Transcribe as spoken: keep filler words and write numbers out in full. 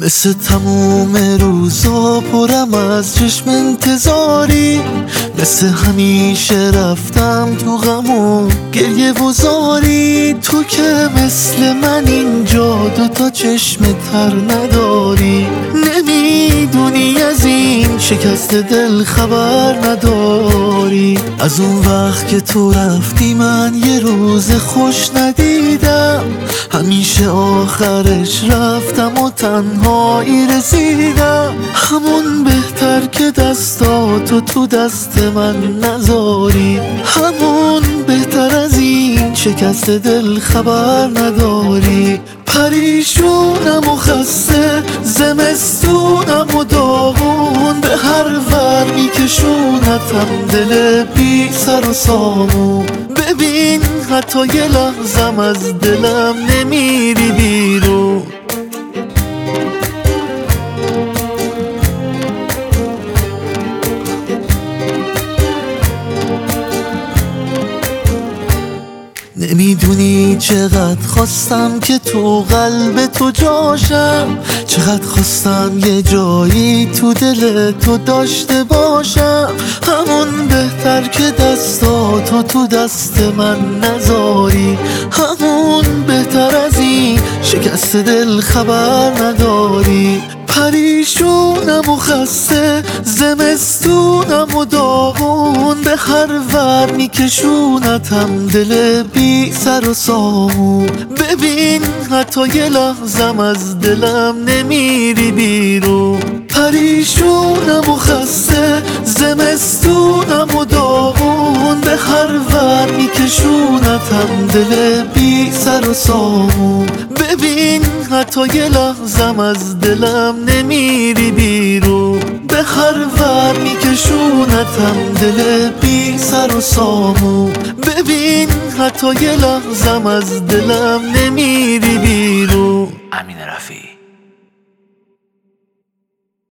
مثل تموم روزا پرم از چشم انتظاری، مثل همیشه رفتم تو غم و گریه و زاری. تو که مثل من اینجا دو تا چشم تر نداری، نمیدونی از این شکست دل خبر نداری. از اون وقت که تو رفتی من یه روز خوش ندیدم، همیشه آخرش رفتم و تنهایی رسیدم. همون بهتر که دستاتو تو دست من نذاری، همون بهتر از این شکست دل خبر نداری. پریشونم و خسته، زمستونم و داغون، به هر ور میکشونتم دل بی سر و سامون. ببین حتی یه لحظم از دلم نمیری بیرون. نمیدونی چقدر خواستم که تو قلب تو جاشم، چقدر خواستم یه جایی تو دل تو داشته باشم. همون بهتر که دستاتو تو دست من نذاری، همون بهتر از این شکست دل خبر نداری. پریشونم و خسته، زمستونم و داغون، به هر ور میکشونتم دل بی سر و سامون. ببین حتی یه لحظم از دلم نمیری بیرون. پریشونم و خسته، زمستونم و داغون، به هر ور میکشونتم دل بی سر و سامون. ببین حتی یه لحظم از دلم نمیری بیرون. به هر ور میکشونتم دل بی سر و سامون. ببین حتی یه لحظم از دلم نمیری بیرون. امین رفیعی.